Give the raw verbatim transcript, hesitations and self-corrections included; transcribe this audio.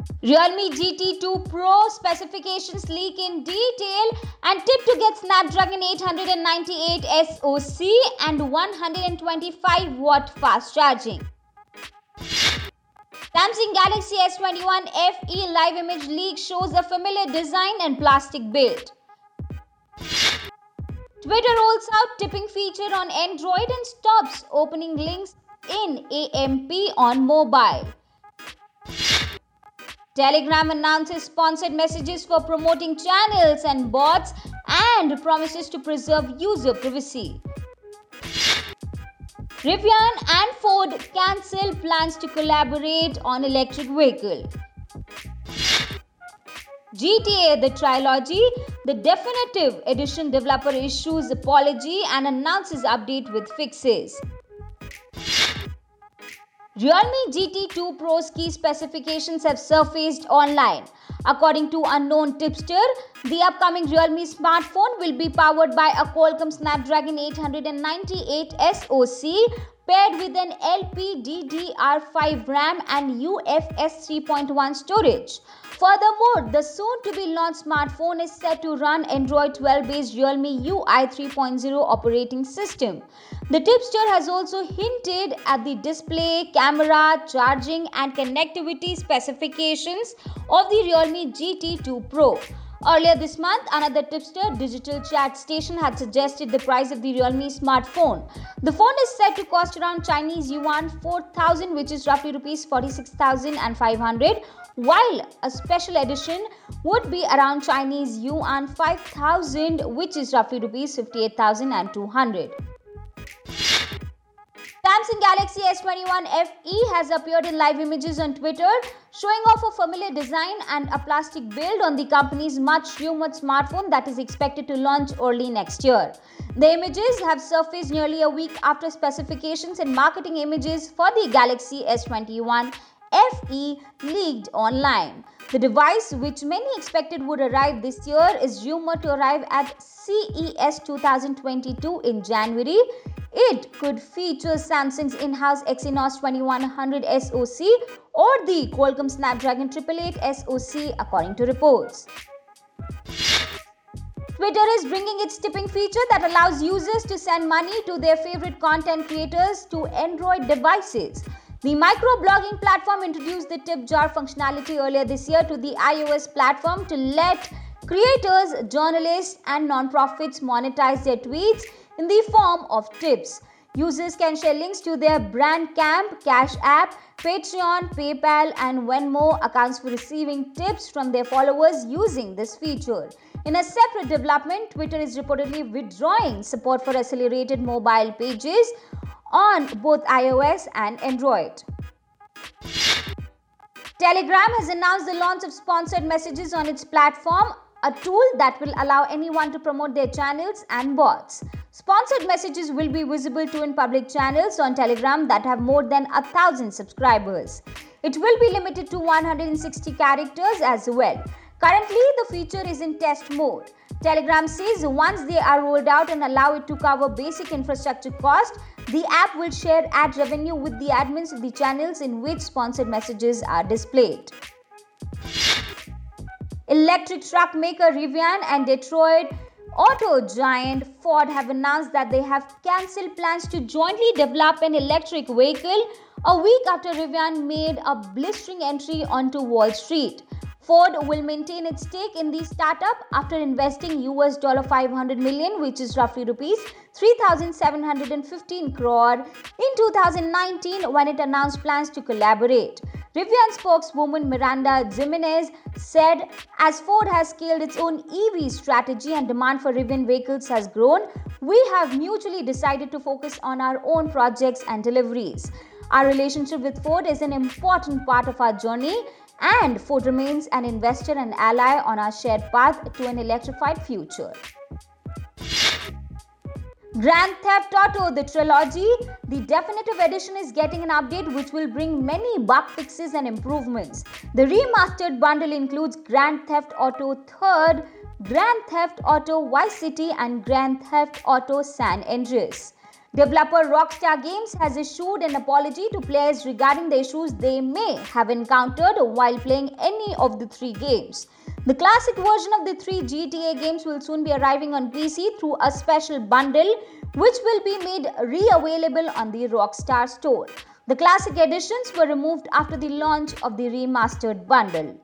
Realme G T two Pro specifications leak in detail and tip to get Snapdragon eight ninety-eight SoC and one hundred twenty-five watt fast charging. Samsung Galaxy S twenty-one F E live image leak shows a familiar design and plastic build. Twitter rolls out tipping feature on Android and stops opening links in A M P on mobile. Telegram announces sponsored messages for promoting channels and bots and promises to preserve user privacy. Rivian and Ford cancel plans to collaborate on electric vehicle. G T A The Trilogy, the definitive edition developer issues apology and announces update with fixes. Realme G T two Pro's key specifications have surfaced online. According to unknown tipster, the upcoming Realme smartphone will be powered by a Qualcomm Snapdragon eight ninety-eight SoC paired with an L P D D R five RAM and U F S three point one storage. Furthermore, the soon-to-be-launched smartphone is set to run Android twelve-based Realme U I three point oh operating system. The tipster has also hinted at the display, camera, charging and connectivity specifications of the Realme G T two Pro. Earlier this month, another tipster, Digital Chat Station, had suggested the price of the Realme smartphone. The phone is said to cost around Chinese yuan four thousand, which is roughly rupees forty-six thousand five hundred, while a special edition would be around Chinese yuan five thousand, which is roughly rupees fifty-eight thousand two hundred. Samsung Galaxy S twenty-one F E has appeared in live images on Twitter, showing off a familiar design and a plastic build on the company's much-rumored smartphone that is expected to launch early next year. The images have surfaced nearly a week after specifications and marketing images for the Galaxy S twenty-one F E leaked online. The device, which many expected would arrive this year, is rumored to arrive at C E S twenty twenty-two in January. It could feature Samsung's in-house Exynos twenty-one hundred SoC or the Qualcomm Snapdragon eight eighty-eight SoC, according to reports. Twitter is bringing its tipping feature that allows users to send money to their favorite content creators to Android devices. The microblogging platform introduced the tip jar functionality earlier this year to the iOS platform to let creators, journalists, and non-profits monetize their tweets in the form of tips. Users can share links to their Bandcamp, Cash App, Patreon, PayPal, and Venmo accounts for receiving tips from their followers using this feature. In a separate development, Twitter is reportedly withdrawing support for accelerated mobile pages on both iOS and Android. Telegram has announced the launch of sponsored messages on its platform, a tool that will allow anyone to promote their channels and bots. Sponsored messages will be visible too in public channels on Telegram that have more than a thousand subscribers. It will be limited to one hundred sixty characters as well. Currently, the feature is in test mode. Telegram says once they are rolled out and allow it to cover basic infrastructure cost, the app will share ad revenue with the admins of the channels in which sponsored messages are displayed. Electric truck maker Rivian and Detroit auto giant Ford have announced that they have cancelled plans to jointly develop an electric vehicle a week after Rivian made a blistering entry onto Wall Street. Ford will maintain its stake in the startup after investing U S five hundred million, which is roughly rupees three thousand seven hundred fifteen crore in two thousand nineteen when it announced plans to collaborate. Rivian spokeswoman Miranda Jimenez said, as Ford has scaled its own E V strategy and demand for Rivian vehicles has grown, we have mutually decided to focus on our own projects and deliveries. Our relationship with Ford is an important part of our journey, and Ford remains an investor and ally on our shared path to an electrified future. Grand Theft Auto The Trilogy, the definitive edition, is getting an update which will bring many bug fixes and improvements. The remastered bundle includes Grand Theft Auto three, Grand Theft Auto Vice City and Grand Theft Auto San Andreas. Developer Rockstar Games has issued an apology to players regarding the issues they may have encountered while playing any of the three games. The classic version of the three G T A games will soon be arriving on P C through a special bundle, which will be made re-available on the Rockstar Store. The classic editions were removed after the launch of the remastered bundle.